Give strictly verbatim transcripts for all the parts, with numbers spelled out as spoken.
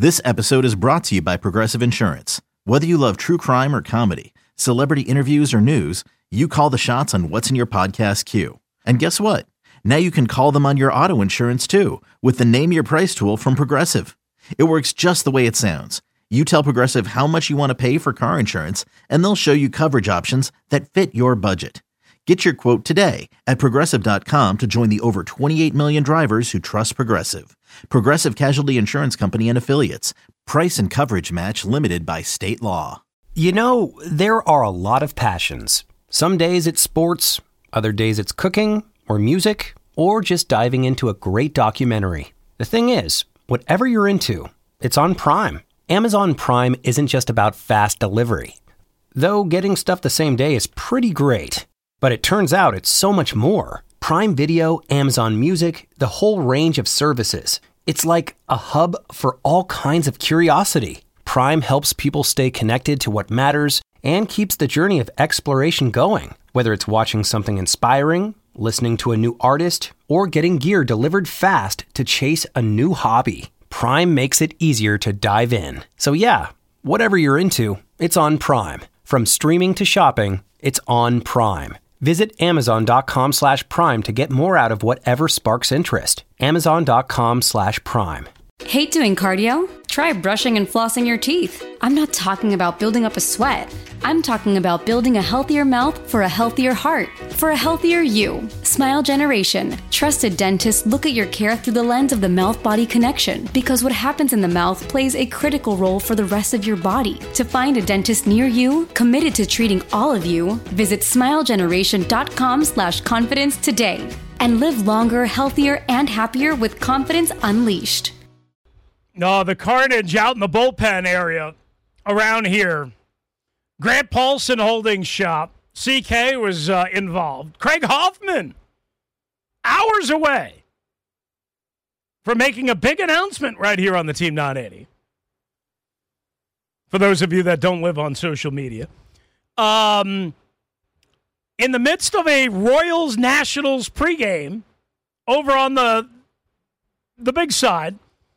This episode is brought to you by Progressive Insurance. Whether you love true crime or comedy, celebrity interviews or news, you call the shots on what's in your podcast queue. And guess what? Now you can call them on your auto insurance too with the Name Your Price tool from Progressive. It works just the way it sounds. You tell Progressive how much you want to pay for car insurance, and they'll show you coverage options that fit your budget. Get your quote today at Progressive dot com to join the over twenty-eight million drivers who trust Progressive. Progressive Casualty Insurance Company and Affiliates. Price and coverage match limited by state law. You know, there are a lot of passions. Some days it's sports, other days it's cooking or music, or just diving into a great documentary. The thing is, whatever you're into, it's on Prime. Amazon Prime isn't just about fast delivery. Though getting stuff the same day is pretty great. But it turns out it's so much more. Prime Video, Amazon Music, the whole range of services. It's like a hub for all kinds of curiosity. Prime helps people stay connected to what matters and keeps the journey of exploration going. Whether it's watching something inspiring, listening to a new artist, or getting gear delivered fast to chase a new hobby, Prime makes it easier to dive in. So yeah, whatever you're into, it's on Prime. From streaming to shopping, it's on Prime. Visit Amazon.com slash Prime to get more out of whatever sparks interest. Amazon.com slash Prime. Hate doing cardio? Try brushing and flossing your teeth. I'm not talking about building up a sweat. I'm talking about building a healthier mouth for a healthier heart, for a healthier you. Smile Generation. Trusted dentists look at your care through the lens of the mouth-body connection, because what happens in the mouth plays a critical role for the rest of your body. To find a dentist near you, committed to treating all of you, visit smilegeneration.com slash confidence today and live longer, healthier, and happier with confidence unleashed. No, the carnage out in the bullpen area around here. Grant Paulson Holding Shop. C K was uh, involved. Craig Hoffman, hours away from making a big announcement right here on the Team nine eighty. For those of you that don't live on social media. Um, in the midst of a Royals-Nationals pregame over on the the big side,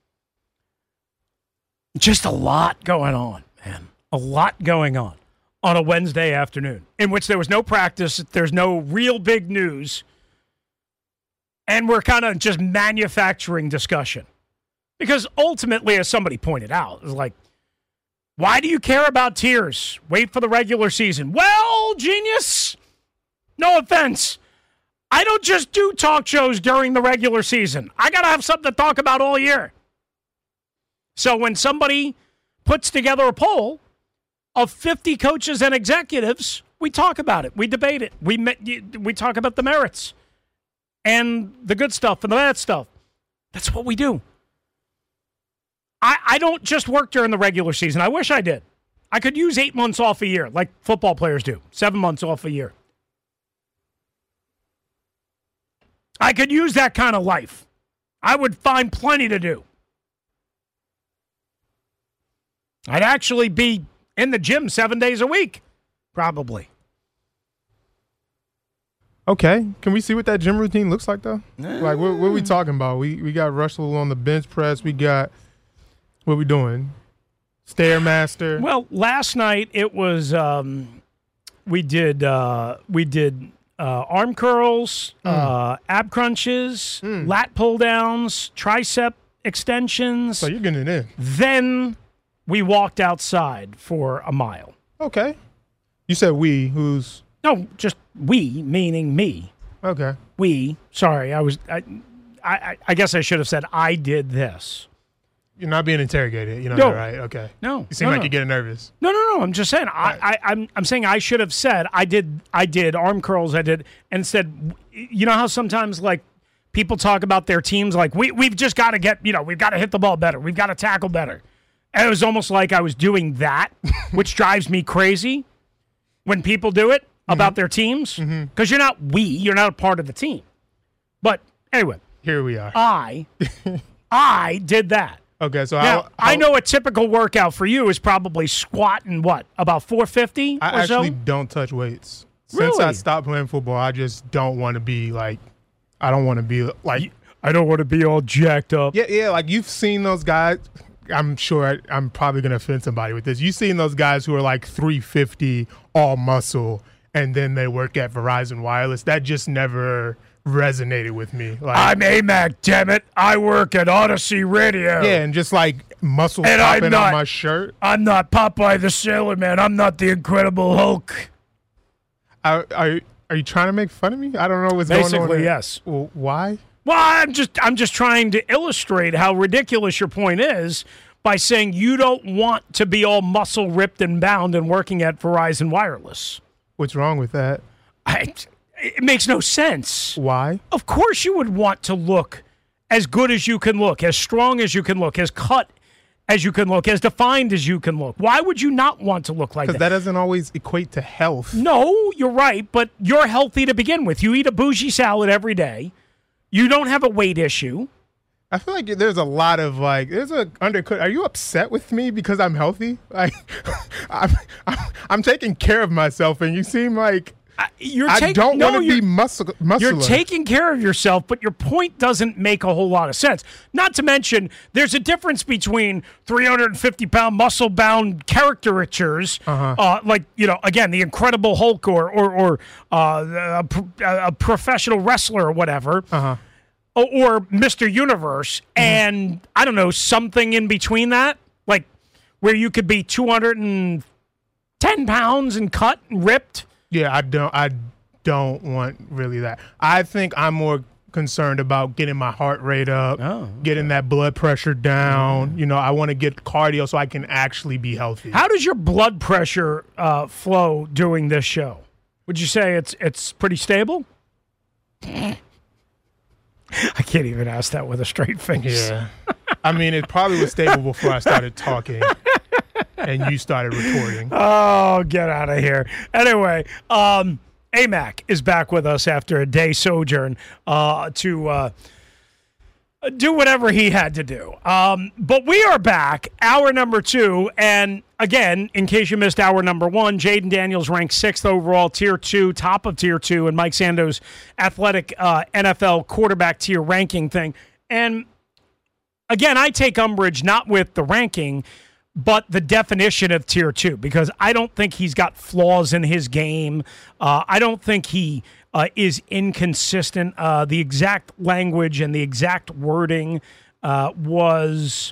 just a lot going on, man. A lot going on on a Wednesday afternoon in which there was no practice, there's no real big news, and we're kind of just manufacturing discussion. Because ultimately, as somebody pointed out, it's like, why do you care about tiers? Wait for the regular season. Well, genius, no offense. I don't just do talk shows during the regular season. I got to have something to talk about all year. So when somebody puts together a poll of fifty coaches and executives, we talk about it. We debate it. We we talk about the merits and the good stuff and the bad stuff. That's what we do. I, I don't just work during the regular season. I wish I did. I could use eight months off a year like football players do, seven months off a year. I could use that kind of life. I would find plenty to do. I'd actually be in the gym seven days a week, probably. Okay, can we see what that gym routine looks like, though? Mm. Like, what, what are we talking about? We we got Russell on the bench press. We got, what are we doing? Stairmaster. Well, last night it was, um, we did, uh, we did uh, arm curls, mm. uh, ab crunches, mm. lat pull downs, tricep extensions. So you're getting it in. Then we walked outside for a mile. Okay. You said we, who's? No, just we, meaning me. Okay. We, sorry, I was, I, I, I guess I should have said I did this. You're not being interrogated, you know no. that, right? Okay. No. You seem no, like no. you're getting nervous. No, no, no, I'm just saying, I, right. I, I'm, I'm saying I should have said I did, I did arm curls, I did, and said, you know how sometimes, like, people talk about their teams, like, we, we've just got to get, you know, we've got to hit the ball better, we've got to tackle better. And it was almost like I was doing that, which drives me crazy when people do it about mm-hmm. their teams. Because mm-hmm. you're not we, you're not a part of the team. But anyway. Here we are. I, I did that. Okay, so now, how, how, I know a typical workout for you is probably squatting, what, about four fifty I or actually so? don't touch weights. Really? Since I stopped playing football, I just don't want to be like, I don't want to be like. I don't want to be all jacked up. Yeah, yeah, like you've seen those guys. I'm sure I, I'm probably going to offend somebody with this. You've seen those guys who are like three fifty, all muscle, and then they work at Verizon Wireless. That just never resonated with me. Like, I'm A Mac, damn it. I work at Odyssey Radio. Yeah, and just like muscles And I'm popping not- on my shirt. I'm not Popeye the Sailor Man. I'm not the Incredible Hulk. Are, are, are you trying to make fun of me? I don't know what's going on. Basically, there. yes. Well, why? Well, I'm just I'm just trying to illustrate how ridiculous your point is by saying you don't want to be all muscle ripped and bound and working at Verizon Wireless. What's wrong with that? I, it makes no sense. Why? Of course you would want to look as good as you can look, as strong as you can look, as cut as you can look, as defined as you can look. Why would you not want to look like that? Because that doesn't always equate to health. No, you're right, but you're healthy to begin with. You eat a bougie salad every day. You don't have a weight issue. I feel like there's a lot of like there's a undercut. Are you upset with me because I'm healthy? Like I'm, I'm, I'm taking care of myself, and you seem like I, you're I take, don't no, want to you're- be muscle, muscular. You're taking care of yourself, but your point doesn't make a whole lot of sense. Not to mention, there's a difference between three hundred fifty pound muscle-bound caricatures, Uh-huh. uh, like, you know, again, the Incredible Hulk or or, or uh, a, pro- a professional wrestler or whatever, Uh-huh. or, or Mister Universe, Mm-hmm. and, I don't know, something in between that, like where you could be two hundred ten pounds and cut and ripped. Yeah, I don't. I don't want really that. I think I'm more concerned about getting my heart rate up, Oh, okay. getting that blood pressure down. You know, I want to get cardio so I can actually be healthy. How does your blood pressure uh, flow during this show? Would you say it's it's pretty stable? I can't even ask that with a straight face. Yeah. I mean, it probably was stable before I started talking and you started retorting. Oh, get out of here. Anyway, um, A Mac is back with us after a day sojourn uh, to uh, do whatever he had to do. Um, but we are back, hour number two. And again, in case you missed hour number one, Jaden Daniels ranked sixth overall, tier two, top of tier two, and Mike Sando's athletic uh, N F L quarterback tier ranking thing. And again, I take umbrage not with the ranking, but the definition of tier two, because I don't think he's got flaws in his game. Uh, I don't think he uh, is inconsistent. Uh, the exact language and the exact wording uh, was,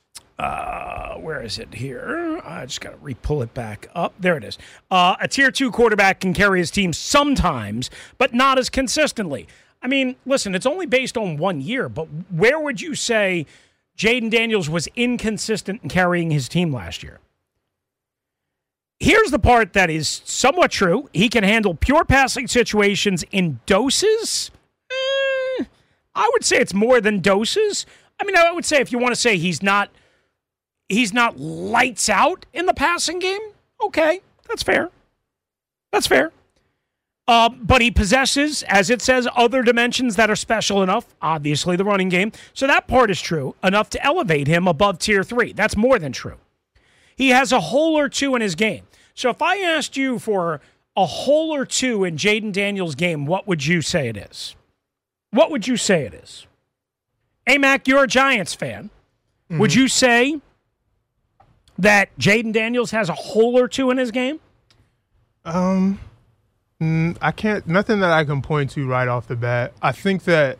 uh, where is it here? I just got to re-pull it back up. There it is. Uh, a tier two quarterback can carry his team sometimes, but not as consistently. I mean, listen, it's only based on one year, but where would you say Jaden Daniels was inconsistent in carrying his team last year? Here's the part that is somewhat true. He can handle pure passing situations in doses. Eh, I would say it's more than doses. I mean, I would say if you want to say he's not he's not lights out in the passing game, okay, that's fair. That's fair. Uh, but he possesses, as it says, other dimensions that are special enough, obviously the running game. So that part is true, enough to elevate him above tier three. That's more than true. He has a hole or two in his game. So if I asked you for a hole or two in Jaden Daniels' game, what would you say it is? What would you say it is? A-Mac, you're a Giants fan. Mm-hmm. Would you say that Jaden Daniels has a hole or two in his game? Um... Mm, I can't, nothing that I can point to right off the bat. I think that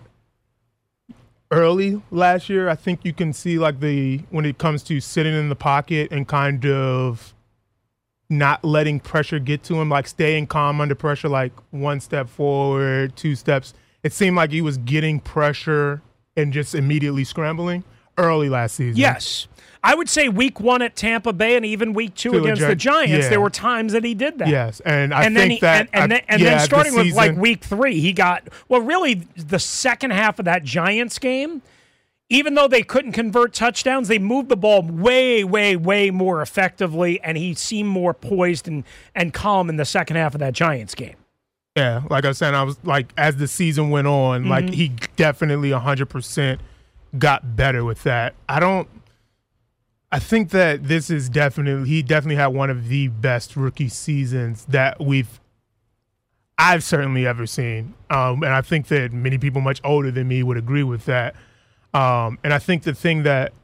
early last year, I think you can see like the, when it comes to sitting in the pocket and kind of not letting pressure get to him, like staying calm under pressure, like one step forward, two steps. It seemed like he was getting pressure and just immediately scrambling early last season. Yes. I would say week one at Tampa Bay and even week two To against Gi- the Giants, yeah. there were times that he did that. Yes, and I and think then he, that and, and, I- then, and yeah, then the starting with like season- week three, he got well. Really, the second half of that Giants game, even though they couldn't convert touchdowns, they moved the ball way, way, way more effectively, and he seemed more poised and and calm in the second half of that Giants game. Yeah, like I was saying, I was like, as the season went on, Mm-hmm. like he definitely one hundred percent got better with that. I don't, I think that this is definitely, he definitely had one of the best rookie seasons that we've, I've certainly ever seen. Um, and I think that many people much older than me would agree with that. Um, and I think the thing that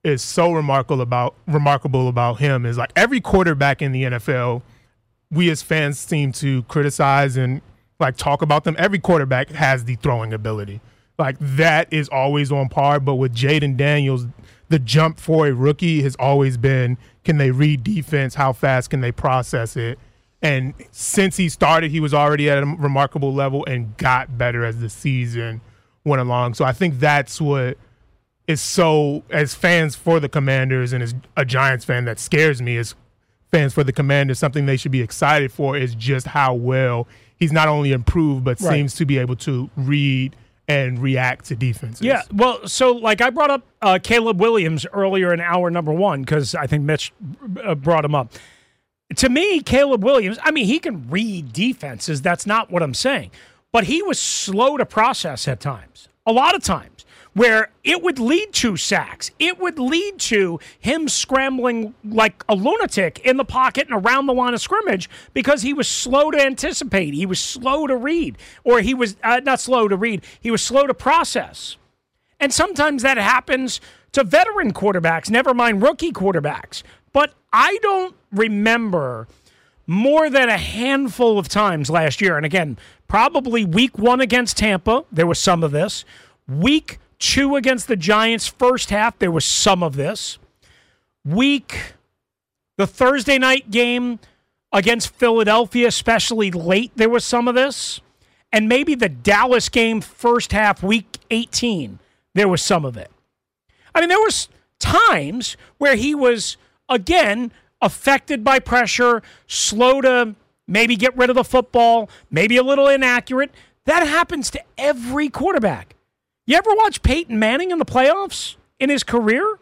is so remarkable about remarkable about him is like every quarterback in the N F L, we as fans seem to criticize and like talk about them. Every quarterback has the throwing ability. Like that is always on par. But with Jayden Daniels, the jump for a rookie has always been, can they read defense? How fast can they process it? And since he started, he was already at a remarkable level and got better as the season went along. So I think that's what is so, as fans for the Commanders and as a Giants fan, that scares me as fans for the Commanders. Something they should be excited for is just how well he's not only improved, but right. seems to be able to read and react to defenses. Yeah, well, so like I brought up uh, Caleb Williams earlier in hour number one because I think Mitch uh, brought him up. To me, Caleb Williams, I mean, he can read defenses. That's not what I'm saying. But he was slow to process at times, a lot of times, where it would lead to sacks. It would lead to him scrambling like a lunatic in the pocket and around the line of scrimmage because he was slow to anticipate. He was slow to read. Or he was uh, not slow to read. He was slow to process. And sometimes that happens to veteran quarterbacks, never mind rookie quarterbacks. But I don't remember more than a handful of times last year. And again, probably week one against Tampa, there was some of this. Week two against the Giants, first half, there was some of this. Week, the Thursday night game against Philadelphia, especially late, there was some of this. And maybe the Dallas game, first half, week eighteen, there was some of it. I mean, there was times where he was, again, affected by pressure, slow to maybe get rid of the football, maybe a little inaccurate. That happens to every quarterback. You ever watch Peyton Manning in the playoffs in his career?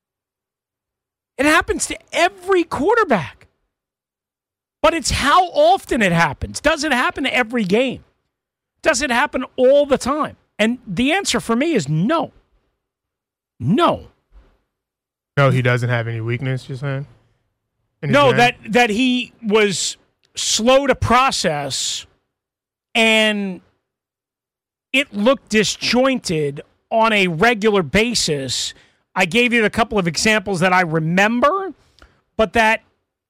It happens to every quarterback. But it's how often it happens. Does it happen every game? Does it happen all the time? And the answer for me is no. No. No, he doesn't have any weakness, you're saying? No, that, that he was slow to process and it looked disjointed on a regular basis. I gave you a couple of examples that I remember, but that,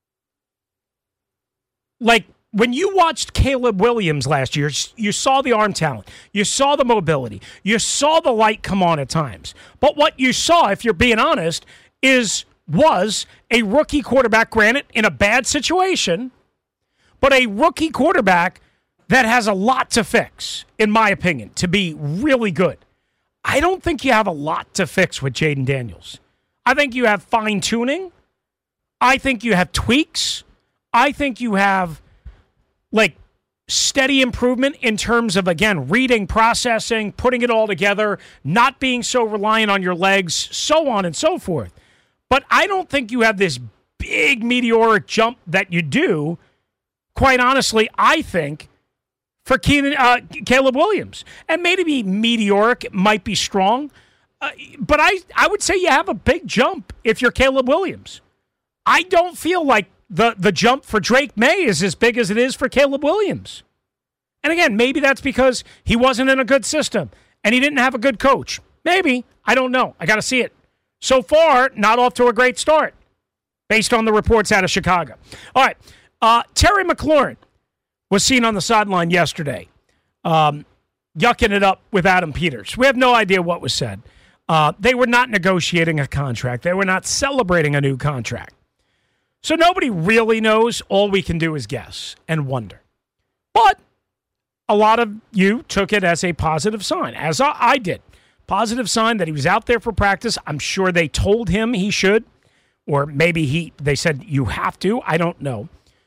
like, when you watched Caleb Williams last year, you saw the arm talent, you saw the mobility, you saw the light come on at times. But what you saw, if you're being honest, is was a rookie quarterback, granted, in a bad situation, but a rookie quarterback that has a lot to fix, in my opinion, to be really good. I don't think you have a lot to fix with Jayden Daniels. I think you have fine-tuning. I think you have tweaks. I think you have, like, steady improvement in terms of, again, reading, processing, putting it all together, not being so reliant on your legs, so on and so forth. But I don't think you have this big meteoric jump that you do. Quite honestly, I think for Keenan, uh, Caleb Williams. And maybe meteoric might be strong. Uh, but I, I would say you have a big jump if you're Caleb Williams. I don't feel like the, the jump for Drake May is as big as it is for Caleb Williams. And again, maybe that's because he wasn't in a good system and he didn't have a good coach. Maybe. I don't know. I got to see it. So far, not off to a great start, based on the reports out of Chicago. All right, uh, Terry McLaurin was seen on the sideline yesterday, um, yucking it up with Adam Peters. We have no idea what was said. Uh, they were not negotiating a contract. They were not celebrating a new contract. So nobody really knows. All we can do is guess and wonder. But a lot of you took it as a positive sign, as I, I did. Positive sign that he was out there for practice. I'm sure they told him he should, or maybe he they said you have to. I don't know.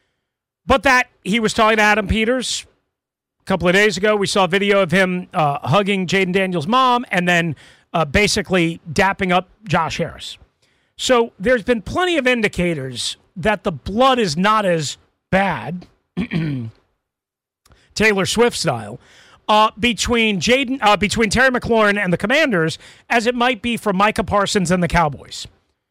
But that he was talking to Adam Peters a couple of days ago. We saw a video of him uh, hugging Jayden Daniels' mom and then uh, basically dapping up Josh Harris. So there's been plenty of indicators that the blood is not as bad, Taylor Swift style, Uh, between Jayden, uh, between Terry McLaurin and the Commanders as it might be for Micah Parsons and the Cowboys.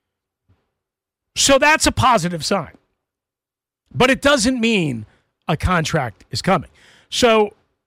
So that's a positive sign. But it doesn't mean a contract is coming. So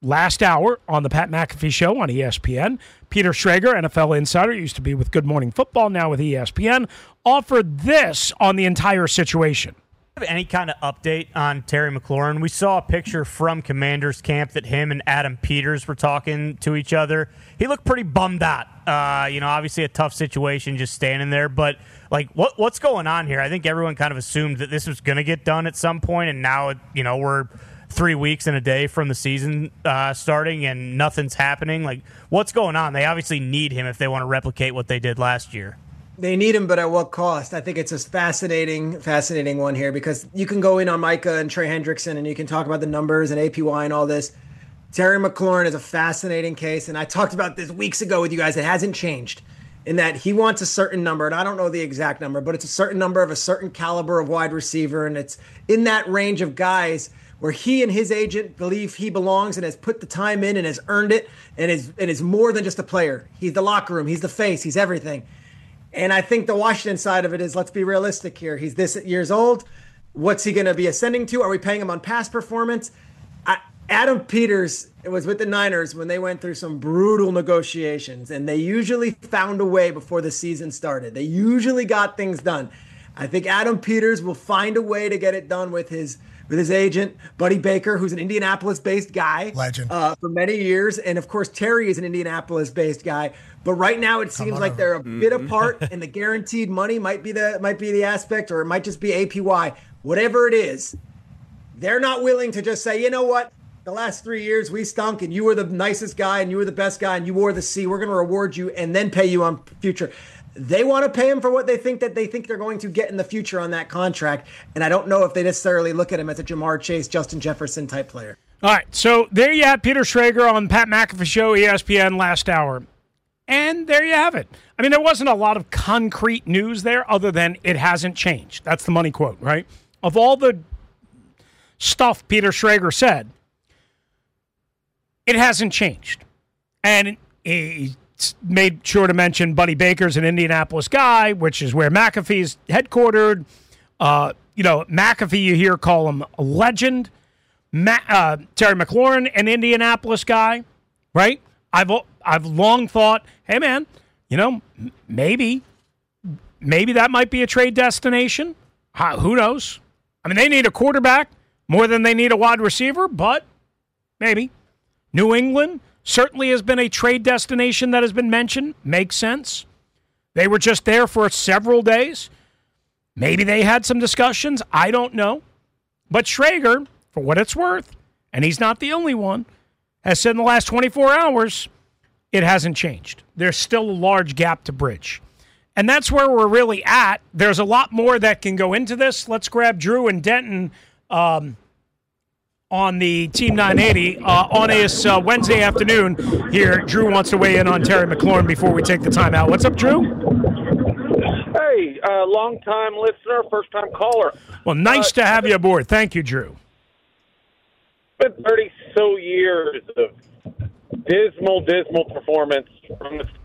last hour on the Pat McAfee Show on E S P N. Peter Schrager, N F L insider, used to be with Good Morning Football, now with E S P N, offered this on the entire situation. Any kind of update on Terry McLaurin? We saw a picture from Commanders camp that him and Adam Peters were talking to each other. He looked pretty bummed out. Uh, you know, obviously a tough situation just standing there. But, like, what what's going on here? I think everyone kind of assumed that this was going to get done at some point, and now, you know, we're three weeks and a day from the season uh, starting, and nothing's happening. Like, what's going on? They obviously need him if they want to replicate what they did last year. They need him, but at what cost? I think it's a fascinating, fascinating one here because you can go in on Micah and Trey Hendrickson and you can talk about the numbers and A P Y and all this. Terry McLaurin is a fascinating case, and I talked about this weeks ago with you guys. It hasn't changed in that he wants a certain number, and I don't know the exact number, but it's a certain number of a certain caliber of wide receiver, and it's in that range of guys where he and his agent believe he belongs and has put the time in and has earned it and is, and is more than just a player. He's the locker room. He's the face. He's everything. And I think the Washington side of it is, let's be realistic here. He's this years old. What's he going to be ascending to? Are we paying him on past performance? I, Adam Peters was with the Niners when they went through some brutal negotiations, and they usually found a way before the season started. They usually got things done. I think Adam Peters will find a way to get it done with his with his agent, Buddy Baker, who's an Indianapolis-based guy. Legend. Uh, for many years. And, of course, Terry is an Indianapolis-based guy. But right now it seems like they're a bit apart, and the guaranteed money might be the might be the aspect, or it might just be A P Y. Whatever it is, they're not willing to just say, you know what, the last three years we stunk, and you were the nicest guy, and you were the best guy, and you wore the C. We're going to reward you and then pay you on future. They want to pay him for what they think that they think they're going to get in the future on that contract, and I don't know if they necessarily look at him as a Jamar Chase, Justin Jefferson type player. All right, so there you have Peter Schrager on Pat McAfee Show, E S P N, last hour. And there you have it. I mean, there wasn't a lot of concrete news there other than it hasn't changed. That's the money quote, right? Of all the stuff Peter Schrager said, it hasn't changed. And he made sure to mention Buddy Baker's an Indianapolis guy, which is where McAfee's headquartered. Uh, you know, McAfee, you hear call him a legend. Ma- uh, Terry McLaurin, an Indianapolis guy, right? I've I've long thought, hey, man, you know, maybe, maybe that might be a trade destination. Uh, who knows? I mean, they need a quarterback more than they need a wide receiver, but maybe. New England certainly has been a trade destination that has been mentioned. Makes sense. They were just there for several days. Maybe they had some discussions. I don't know. But Schrager, for what it's worth, and he's not the only one, has said in the last twenty-four hours, it hasn't changed. There's still a large gap to bridge. And that's where we're really at. There's a lot more that can go into this. Let's grab Drew and Denton um, on the Team nine eighty uh, on this uh, Wednesday afternoon here. Drew wants to weigh in on Terry McLaurin before we take the time out. What's up, Drew? Hey, uh, long-time listener, first-time caller. Well, nice uh, to have you aboard. Thank you, Drew. It's been thirty-so years of dismal, dismal performance from the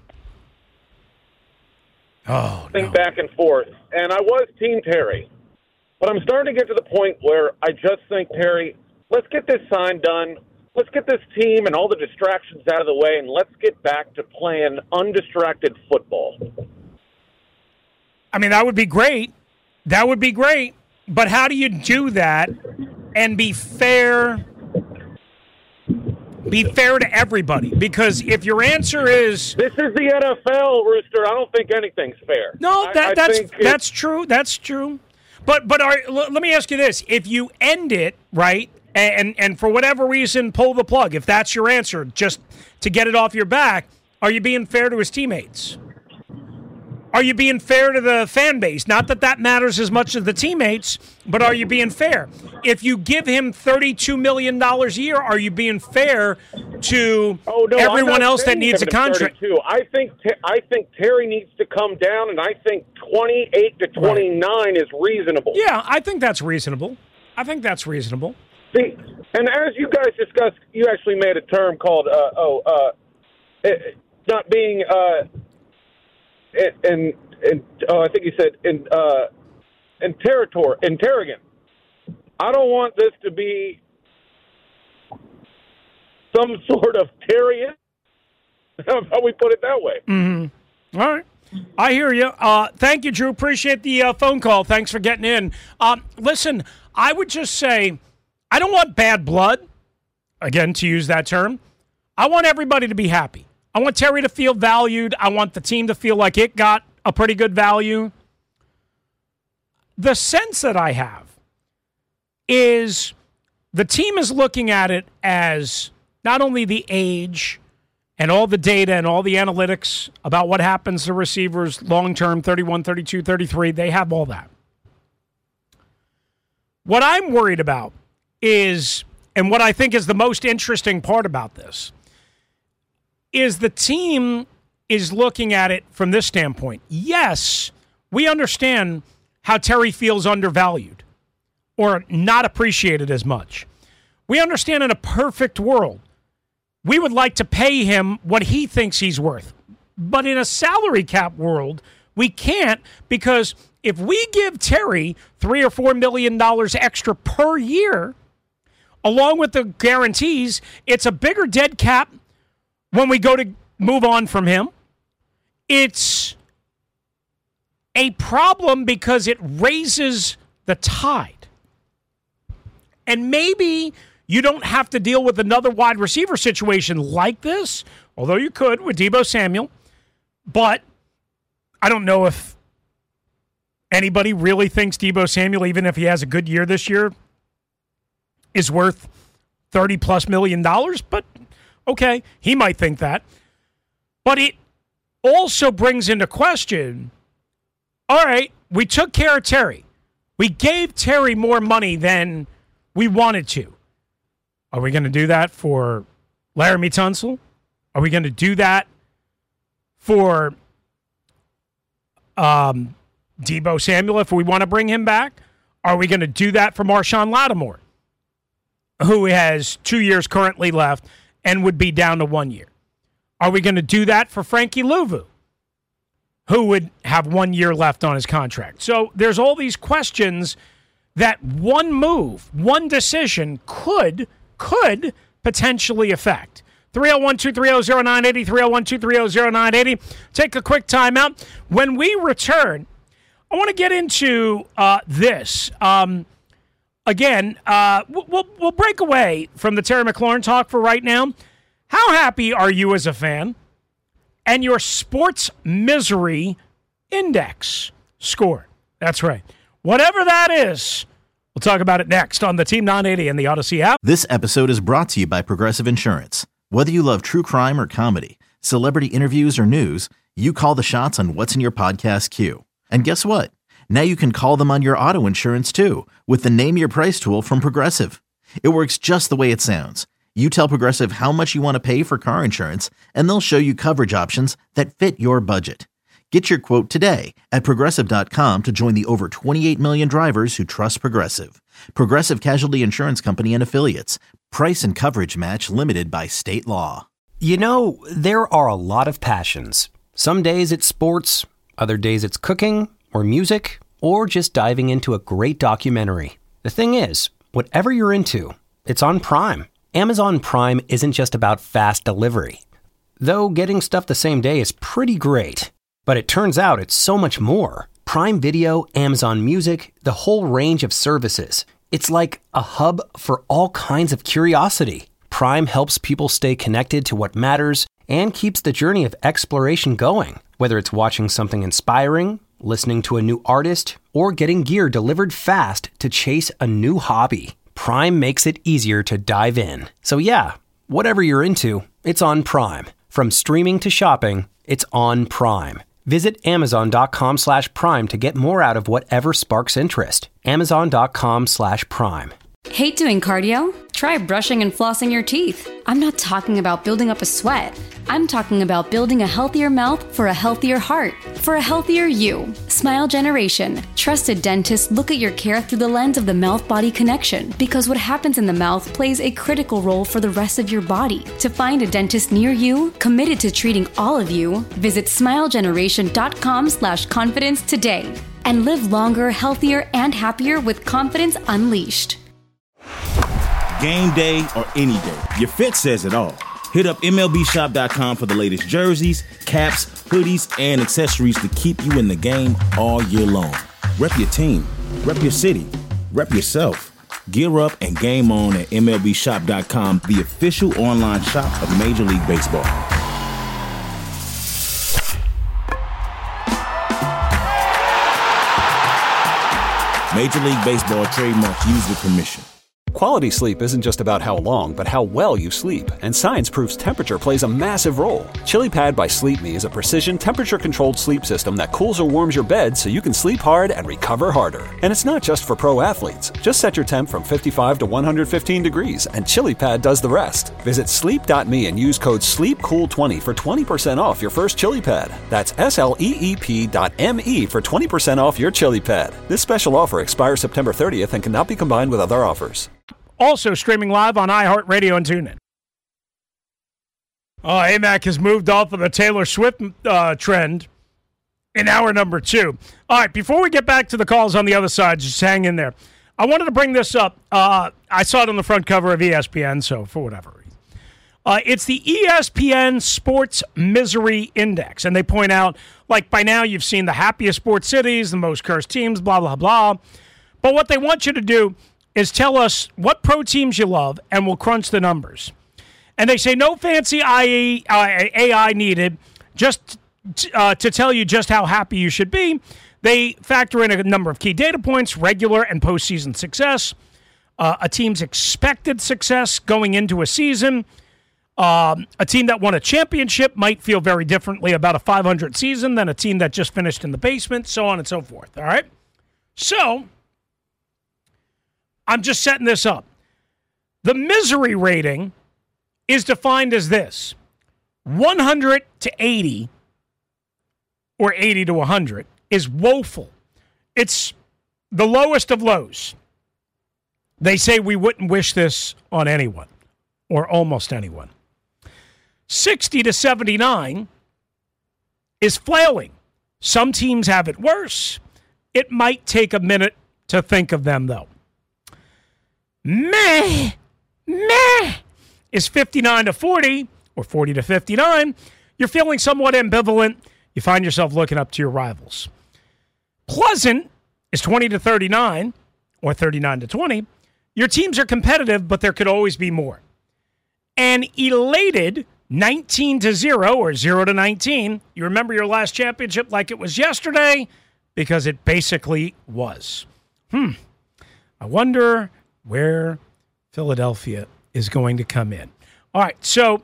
oh, thing no. back and forth. And I was Team Terry. But I'm starting to get to the point where I just think, Terry, let's get this sign done. Let's get this team and all the distractions out of the way, and let's get back to playing undistracted football. I mean, that would be great. That would be great. But how do you do that and be fair? Be fair to everybody. Because if your answer is this is the N F L, Rooster, I don't think anything's fair. No, that, I, I that's think that's true. That's true. But but are, l- let me ask you this: if you end it right, and and for whatever reason pull the plug, if that's your answer, just to get it off your back, are you being fair to his teammates? Are you being fair to the fan base? Not that that matters as much as the teammates, but are you being fair? If you give him thirty-two million dollars a year, are you being fair to oh, no, everyone else that needs a contract? I think I think Terry needs to come down, and I think twenty-eight to twenty-nine right. is reasonable. Yeah, I think that's reasonable. I think that's reasonable. See, and as you guys discussed, you actually made a term called, uh, oh, uh, it, not being... Uh, And, and oh, I think he said in uh, in territory, interrogant. I don't want this to be some sort of Terry. How about we put it that way? Mm-hmm. All right. I hear you. Uh, thank you, Drew. Appreciate the uh, phone call. Thanks for getting in. Um, listen, I would just say I don't want bad blood, again, to use that term. I want everybody to be happy. I want Terry to feel valued. I want the team to feel like it got a pretty good value. The sense that I have is the team is looking at it as not only the age and all the data and all the analytics about what happens to receivers long-term, thirty-one, thirty-two, thirty-three, they have all that. What I'm worried about is, and what I think is the most interesting part about this, is the team is looking at it from this standpoint. Yes, we understand how Terry feels undervalued or not appreciated as much. We understand in a perfect world, we would like to pay him what he thinks he's worth. But in a salary cap world, we can't, because if we give Terry three or four million dollars extra per year, along with the guarantees, it's a bigger dead cap when we go to move on from him. It's a problem because it raises the tide. And maybe you don't have to deal with another wide receiver situation like this, although you could with Deebo Samuel. But I don't know if anybody really thinks Deebo Samuel, even if he has a good year this year, is worth thirty plus million dollars. But okay, he might think that. But it also brings into question, all right, we took care of Terry. We gave Terry more money than we wanted to. Are we going to do that for Laramie Tunsil? Are we going to do that for um, Deebo Samuel if we want to bring him back? Are we going to do that for Marshawn Lattimore, who has two years currently left and would be down to one year? Are we going to do that for Frankie Louvu, who would have one year left on his contract? So there's all these questions that one move, one decision could could potentially affect. three oh one, two three oh, oh nine eight oh, three oh one, two three oh, oh nine eight oh. Take a quick timeout. When we return, I want to get into uh, this. Um, again, uh, we'll, we'll break away from the Terry McLaurin talk for right now. How happy are you as a fan and your sports misery index score? That's right. Whatever that is, we'll talk about it next on the Team nine eighty and the Odyssey app. This episode is brought to you by Progressive Insurance. Whether you love true crime or comedy, celebrity interviews or news, you call the shots on what's in your podcast queue. And guess what? Now you can call them on your auto insurance too with the Name Your Price tool from Progressive. It works just the way it sounds. You tell Progressive how much you want to pay for car insurance, and they'll show you coverage options that fit your budget. Get your quote today at Progressive dot com to join the over twenty-eight million drivers who trust Progressive. Progressive Casualty Insurance Company and Affiliates. Price and coverage match limited by state law. You know, there are a lot of passions. Some days it's sports, other days it's cooking or music, or just diving into a great documentary. The thing is, whatever you're into, it's on Prime. Amazon Prime isn't just about fast delivery. Though getting stuff the same day is pretty great. But it turns out it's so much more. Prime Video, Amazon Music, the whole range of services. It's like a hub for all kinds of curiosity. Prime helps people stay connected to what matters and keeps the journey of exploration going. Whether it's watching something inspiring, listening to a new artist, or getting gear delivered fast to chase a new hobby, Prime makes it easier to dive in. So yeah, whatever you're into, it's on Prime. From streaming to shopping, it's on Prime. Visit Amazon.com slash Prime to get more out of whatever sparks interest. Amazon.com slash Prime. Hate doing cardio? Try brushing and flossing your teeth. I'm not talking about building up a sweat. I'm talking about building a healthier mouth for a healthier heart, for a healthier you. Smile Generation. Trusted dentists look at your care through the lens of the mouth-body connection, because what happens in the mouth plays a critical role for the rest of your body. To find a dentist near you, committed to treating all of you, visit smilegeneration.com slash confidence today and live longer, healthier, and happier with confidence unleashed. Game day or any day, your fit says it all. Hit up M L B shop dot com for the latest jerseys, caps, hoodies, and accessories to keep you in the game all year long. Rep your team, rep your city, rep yourself. Gear up and game on at M L B shop dot com, the official online shop of Major League Baseball. Major League Baseball trademark used with permission. Quality sleep isn't just about how long, but how well you sleep. And science proves temperature plays a massive role. ChiliPad by Sleep Me is a precision temperature-controlled sleep system that cools or warms your bed so you can sleep hard and recover harder. And it's not just for pro athletes. Just set your temp from fifty-five to one hundred fifteen degrees, and ChiliPad does the rest. Visit sleep dot me and use code sleep cool twenty for twenty percent off your first ChiliPad. That's S L E E P dot M E for twenty percent off your ChiliPad. This special offer expires September thirtieth and cannot be combined with other offers. Also streaming live on iHeartRadio and TuneIn. Oh, A M A C has moved off of the Taylor Swift uh, trend in hour number two. All right, before we get back to the calls on the other side, just hang in there. I wanted to bring this up. Uh, I saw it on the front cover of E S P N, so for whatever reason. Uh, it's the E S P N Sports Misery Index, and they point out, like, by now you've seen the happiest sports cities, the most cursed teams, blah, blah, blah. But what they want you to do is tell us what pro teams you love, and we'll crunch the numbers. And they say no fancy A I needed, just uh, to tell you just how happy you should be. They factor in a number of key data points, regular and postseason success, uh, a team's expected success going into a season. Um, a team that won a championship might feel very differently about a five hundred season than a team that just finished in the basement, so on and so forth. All right? So I'm just setting this up. The misery rating is defined as this: one hundred to eighty, or eighty to one hundred, is woeful. It's the lowest of lows. They say we wouldn't wish this on anyone, or almost anyone. sixty to seventy-nine is flailing. Some teams have it worse. It might take a minute to think of them, though. Meh, meh, is fifty-nine to forty, or forty to fifty-nine. You're feeling somewhat ambivalent. You find yourself looking up to your rivals. Pleasant is twenty to thirty-nine, or thirty-nine to twenty. Your teams are competitive, but there could always be more. And elated, nineteen to zero, or zero to nineteen. You remember your last championship like it was yesterday, because it basically was. Hmm. I wonder where Philadelphia is going to come in. All right, so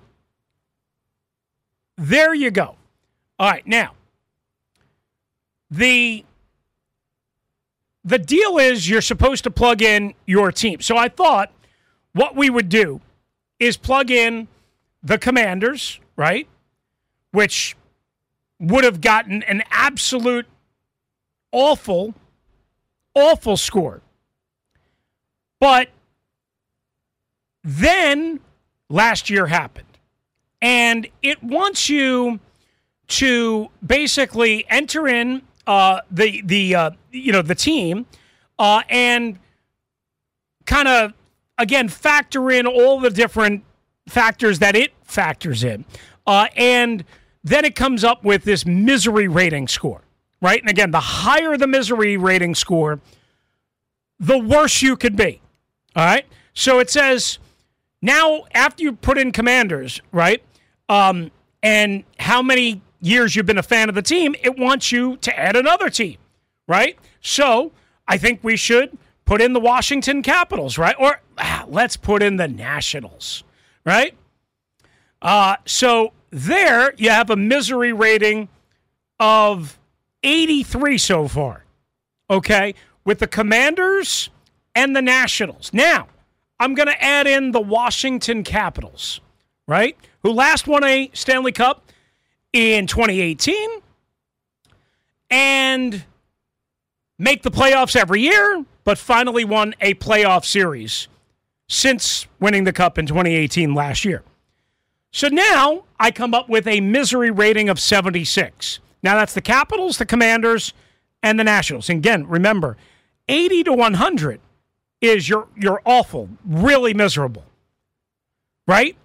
there you go. All right, now, the, the deal is you're supposed to plug in your team. So I thought what we would do is plug in the Commanders, right, which would have gotten an absolute awful, awful score. But then last year happened, and it wants you to basically enter in uh, the the uh, you know the team uh, and kind of again factor in all the different factors that it factors in, uh, and then it comes up with this misery rating score, right? And again, the higher the misery rating score, the worse you could be. All right. So it says now after you put in Commanders, right, um, and how many years you've been a fan of the team, it wants you to add another team, right? So I think we should put in the Washington Capitals, right? Or ah, let's put in the Nationals, right? Uh, so there you have a misery rating of eighty-three so far, okay, with the Commanders and the Nationals. Now, I'm going to add in the Washington Capitals, right, who last won a Stanley Cup in twenty eighteen and make the playoffs every year, but finally won a playoff series since winning the Cup in twenty eighteen last year. So now I come up with a misery rating of seventy-six. Now that's the Capitals, the Commanders, and the Nationals. And again, remember, eighty to one hundred is you're you're awful, really miserable, right?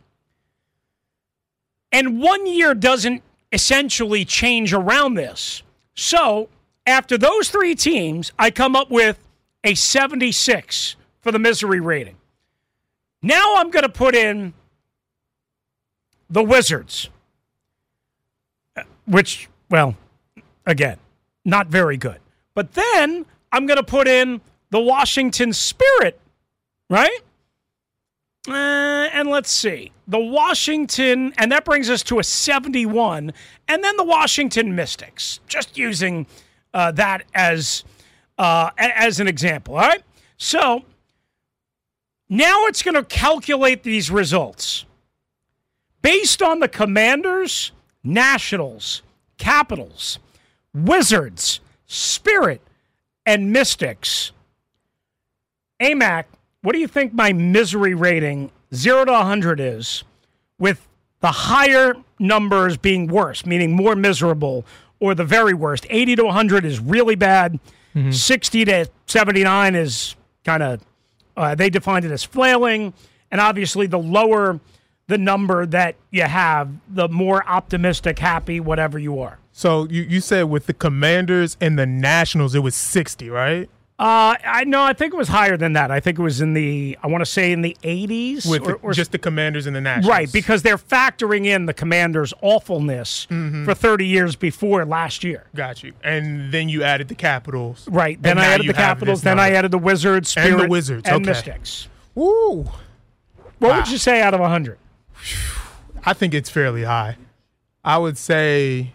And one year doesn't essentially change around this. So after those three teams, I come up with a seventy-six for the misery rating. Now I'm going to put in the Wizards, which, well, again, not very good. But then I'm going to put in the Washington Spirit, right? Uh, and let's see. The Washington, and that brings us to a seventy-one, and then the Washington Mystics, just using uh, that as uh, as an example, all right? So now it's going to calculate these results based on the Commanders, Nationals, Capitals, Wizards, Spirit, and Mystics. A M A C, what do you think my misery rating, zero to one hundred, is, with the higher numbers being worse, meaning more miserable, or the very worst? eighty to one hundred is really bad. Mm-hmm. sixty to seventy-nine is kind of, uh, they defined it as flailing. And obviously the lower the number that you have, the more optimistic, happy, whatever you are. So you, you said with the Commanders and the Nationals, it was sixty, right? Uh, I know. I think it was higher than that. I think it was in the, I want to say in the eighties. With or, the, or, just the Commanders and the Nationals. Right, because they're factoring in the Commanders' awfulness mm-hmm. for thirty years before last year. Got you. And then you added the Capitals. Right. Then I added the Capitals. Then I added the Wizards, Spirit, and the Wizards. and okay. Mystics. Woo. What wow. would you say out of one hundred? I think it's fairly high. I would say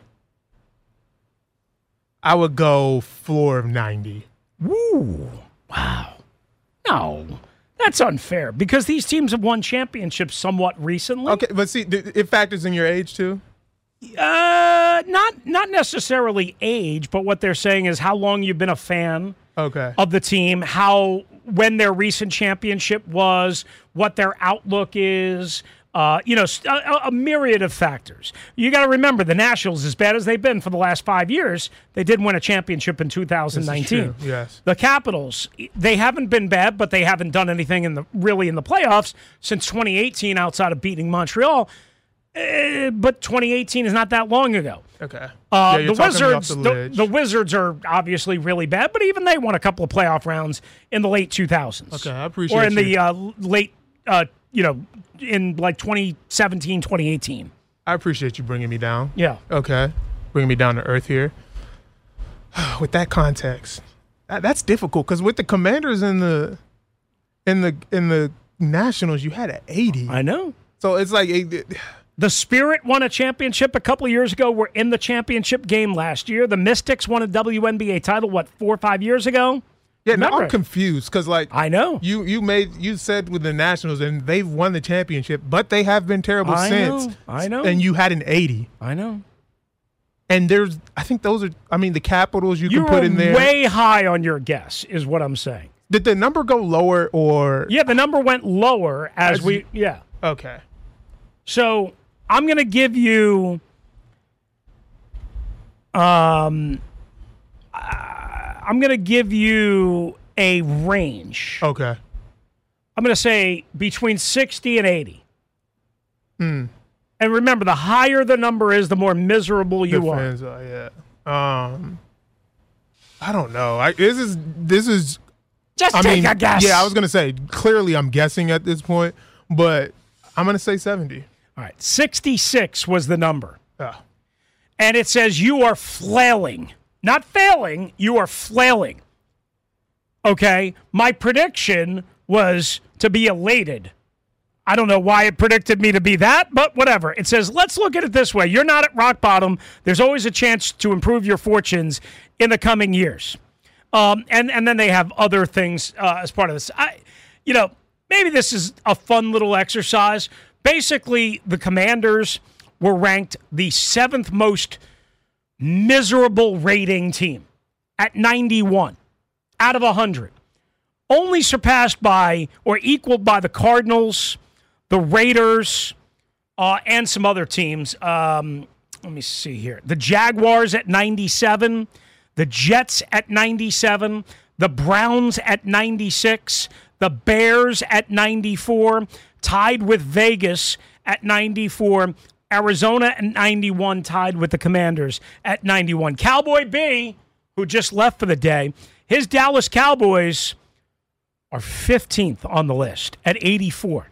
I would go floor of ninety. Woo. Wow. No, that's unfair because these teams have won championships somewhat recently. Okay, but see, it factors in your age too? Uh, not not necessarily age, but what they're saying is how long you've been a fan okay. of the team, how when their recent championship was, what their outlook is. Uh, you know, a, a myriad of factors. You got to remember the Nationals, as bad as they've been for the last five years, they did win a championship in two thousand nineteen. This is true. Yes. The Capitals, they haven't been bad, but they haven't done anything in the really in the playoffs since twenty eighteen outside of beating Montreal. Uh, but twenty eighteen is not that long ago. Okay. Uh, yeah, the Wizards, the, the, the Wizards are obviously really bad, but even they won a couple of playoff rounds in the late two thousands. Okay, I appreciate Or in you. the uh, late, uh, you know, in like twenty seventeen, twenty eighteen. I appreciate you bringing me down. Yeah. Okay. Bringing me down to earth here. With that context, that, that's difficult because with the Commanders and the in the in the Nationals, you had an eighty. I know. So it's like it, the Spirit won a championship a couple of years ago. We're in the championship game last year. The Mystics won a W N B A title, what, four or five years ago? Yeah, now Remember? I'm confused because, like, I know you you made you said with the Nationals and they've won the championship, but they have been terrible I since. Know. I know. And you had an eighty. I know. And there's, I think those are, I mean, the Capitals you, you can put in there. You're way high on your guess, is what I'm saying. Did the number go lower or? Yeah, the number went lower as, as we. You, yeah. Okay. So I'm going to give you. Um. Uh, I'm going to give you a range. Okay. I'm going to say between sixty and eighty. Hmm. And remember, the higher the number is, the more miserable you the are. fans are. Yeah. Um. I don't know. I, this is this is. Just I take mean, a guess. Yeah, I was gonna say. Clearly, I'm guessing at this point, but I'm gonna say seventy. All right, sixty-six was the number, Oh. and it says you are flailing. Not failing, you are flailing. Okay? My prediction was to be elated. I don't know why it predicted me to be that, but whatever. It says, let's look at it this way. You're not at rock bottom. There's always a chance to improve your fortunes in the coming years. Um, and, and then they have other things uh, as part of this. I, you know, maybe this is a fun little exercise. Basically, the Commanders were ranked the seventh most miserable rating team at ninety-one out of one hundred. Only surpassed by or equaled by the Cardinals, the Raiders, uh, and some other teams. Um, let me see here. The Jaguars at ninety-seven, the Jets at ninety-seven, The Browns at ninety-six. The Bears at ninety-four. Tied with Vegas at ninety-four. Arizona at ninety-one, tied with the Commanders at ninety-one. Cowboy B, who just left for the day, his Dallas Cowboys are fifteenth on the list at eighty-four.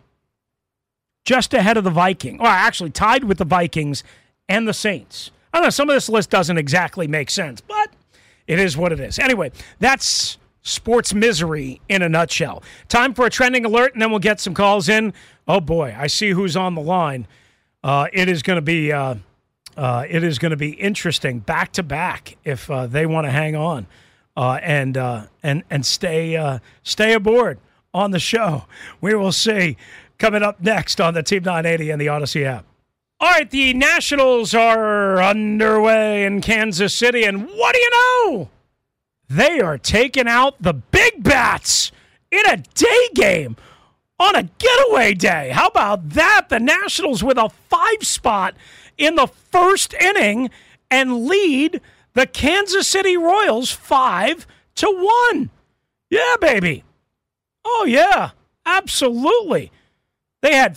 Just ahead of the Vikings. Or actually tied with the Vikings and the Saints. I don't know, some of this list doesn't exactly make sense, but it is what it is. Anyway, that's sports misery in a nutshell. Time for a trending alert, and then we'll get some calls in. Oh, boy, I see who's on the line. Uh, it is going to be uh, uh, it is going to be interesting back to back if uh, they want to hang on uh, and uh, and and stay uh, stay aboard on the show. We will see. Coming up next on the Team nine eighty and the Odyssey app. All right, the Nationals are underway in Kansas City, and what do you know? They are taking out the Big Bats in a day game. On a getaway day. How about that? The Nationals with a five spot in the first inning and lead the Kansas City Royals five to one. Yeah, baby. Oh, yeah. Absolutely. They had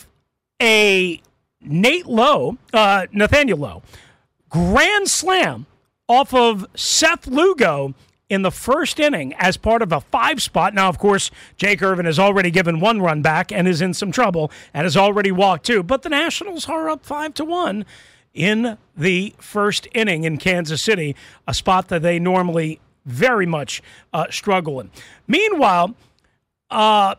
a Nate Lowe, uh, Nathaniel Lowe, grand slam off of Seth Lugo in the first inning as part of a five spot. Now, of course, Jake Irvin has already given one run back and is in some trouble and has already walked two. But the Nationals are up five to one in the first inning in Kansas City, a spot that they normally very much uh, struggle in. Meanwhile, uh,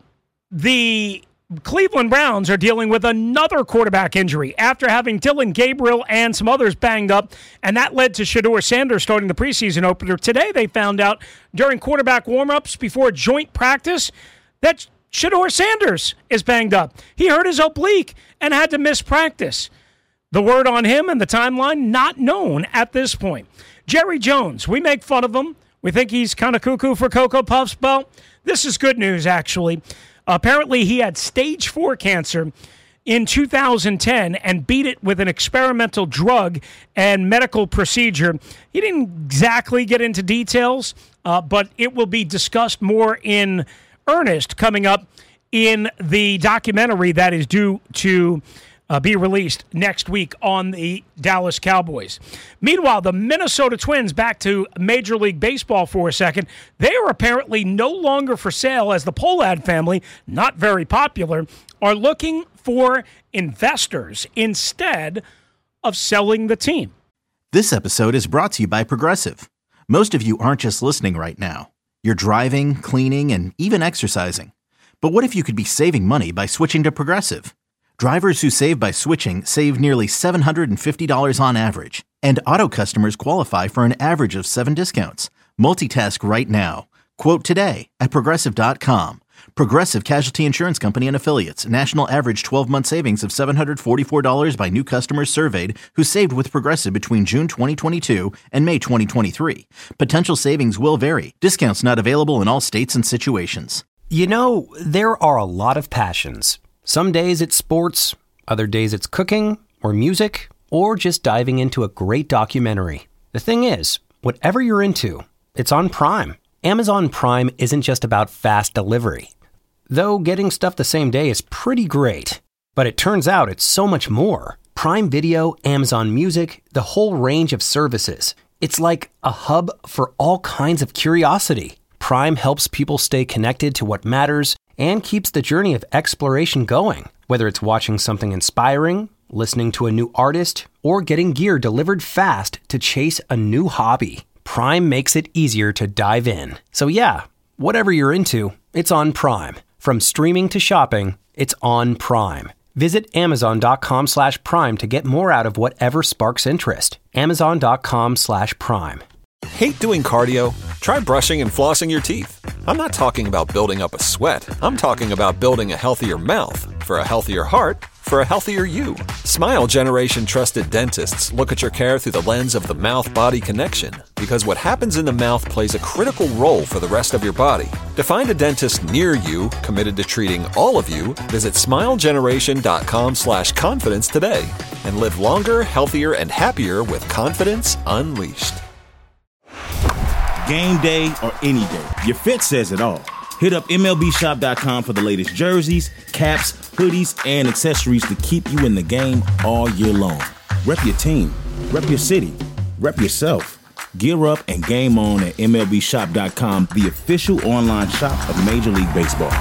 the Cleveland Browns are dealing with another quarterback injury after having Dillon Gabriel and some others banged up, and that led to Shedeur Sanders starting the preseason opener. Today they found out during quarterback warm-ups before joint practice that Shedeur Sanders is banged up. He hurt his oblique and had to miss practice. The word on him and the timeline not known at this point. Jerry Jones, we make fun of him. We think he's kind of cuckoo for Cocoa Puffs. Well, this is good news, actually. Apparently, he had stage four cancer in two thousand ten and beat it with an experimental drug and medical procedure. He didn't exactly get into details, uh, but it will be discussed more in earnest coming up in the documentary that is due to uh, be released next week on the Dallas Cowboys. Meanwhile, the Minnesota Twins, back to Major League Baseball for a second, they are apparently no longer for sale as the Pohlad family, not very popular, are looking for investors instead of selling the team. This episode is brought to you by Progressive. Most of you aren't just listening right now. You're driving, cleaning, and even exercising. But what if you could be saving money by switching to Progressive? Drivers who save by switching save nearly seven hundred fifty dollars on average. And auto customers qualify for an average of seven discounts. Multitask right now. Quote today at Progressive dot com. Progressive Casualty Insurance Company and Affiliates. National average twelve-month savings of seven hundred forty-four dollars by new customers surveyed who saved with Progressive between June twenty twenty-two and May twenty twenty-three. Potential savings will vary. Discounts not available in all states and situations. You know, there are a lot of passions. Some days it's sports, other days it's cooking or music, or just diving into a great documentary. The thing is, whatever you're into, it's on Prime. Amazon Prime isn't just about fast delivery. Though getting stuff the same day is pretty great. But it turns out it's so much more. Prime Video, Amazon Music, the whole range of services. It's like a hub for all kinds of curiosity. Prime helps people stay connected to what matters and keeps the journey of exploration going. Whether it's watching something inspiring, listening to a new artist, or getting gear delivered fast to chase a new hobby, Prime makes it easier to dive in. So yeah, whatever you're into, it's on Prime. From streaming to shopping, it's on Prime. Visit Amazon.com slash Prime to get more out of whatever sparks interest. Amazon.com slash Prime. Hate doing cardio? Try brushing and flossing your teeth. I'm not talking about building up a sweat. I'm talking about building a healthier mouth. For a healthier heart, for a healthier you. Smile Generation trusted dentists look at your care through the lens of the mouth-body connection, because what happens in the mouth plays a critical role for the rest of your body. To find a dentist near you committed to treating all of you, visit smilegeneration.com slash confidence today and live longer, healthier, and happier with confidence unleashed. Game day or any day, your fit says it all. Hit up M L B shop dot com for the latest jerseys, caps, hoodies, and accessories to keep you in the game all year long. Rep your team, rep your city, rep yourself. Gear up and game on at M L B shop dot com, the official online shop of Major League Baseball.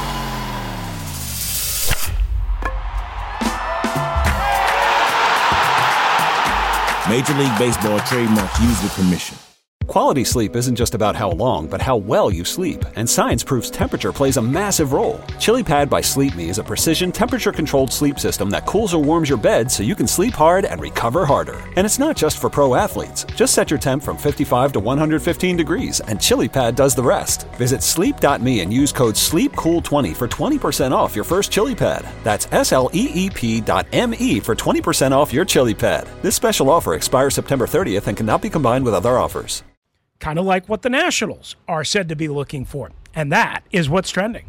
Major League Baseball trademark used with permission. Quality sleep isn't just about how long, but how well you sleep. And science proves temperature plays a massive role. ChiliPad by Sleep Me is a precision temperature-controlled sleep system that cools or warms your bed so you can sleep hard and recover harder. And it's not just for pro athletes. Just set your temp from fifty-five to one hundred fifteen degrees, and ChiliPad does the rest. Visit sleep dot me and use code sleep cool twenty for twenty percent off your first ChiliPad. That's S L E E P dot M E for twenty percent off your ChiliPad. This special offer expires September thirtieth and cannot be combined with other offers. Kind of like what the Nationals are said to be looking for. And that is what's trending.